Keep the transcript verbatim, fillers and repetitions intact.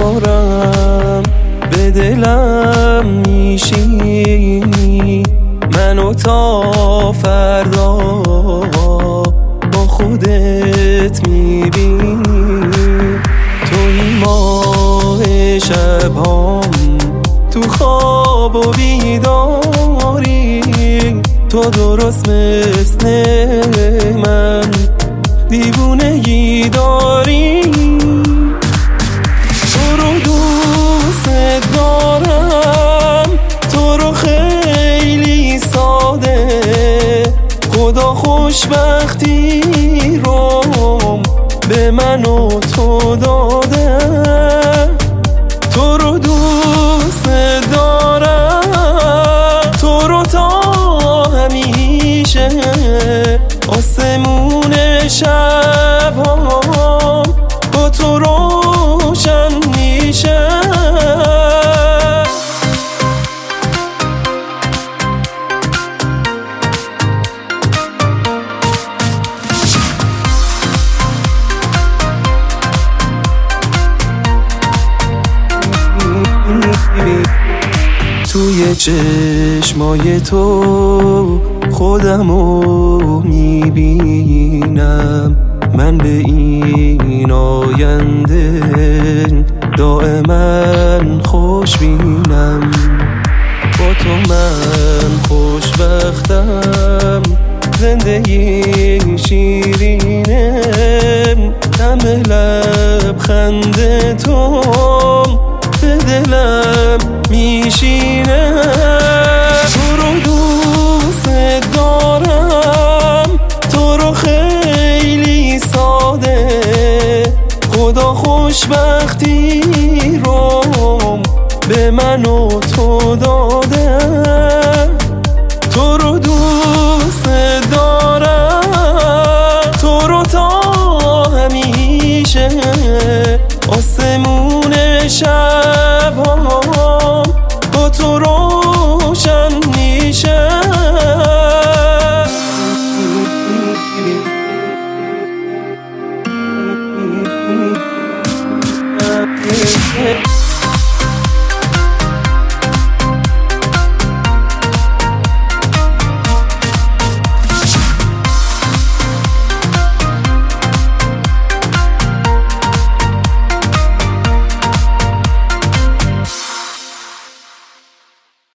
دارم به دلم میشینی، منو تا فردا با خودت میبینی. توی ماه شبام تو خواب و بیداری، تو درست مثل من دیوونگی داری. تو رو دوست دارم، تو رو خیلی ساده، خدا خوشبختی رو به من و تو داده. تو رو دوست دارم، تو رو تا همیشه، آسمون شب‌هام با تو روشن میشه. توی چشمای تو خودمو میبینم، من به این آینده دائما خوش بینم. با تو من خوشبختم، زندگی شیرینه، همه لبخند تو به دلم میشینه. تو رو دوست دارم، تو رو خیلی ساده، خدا خوشبختی رو به من و تو داده. تو رو دوست دارم، تو رو تا همیشه، آسمون شب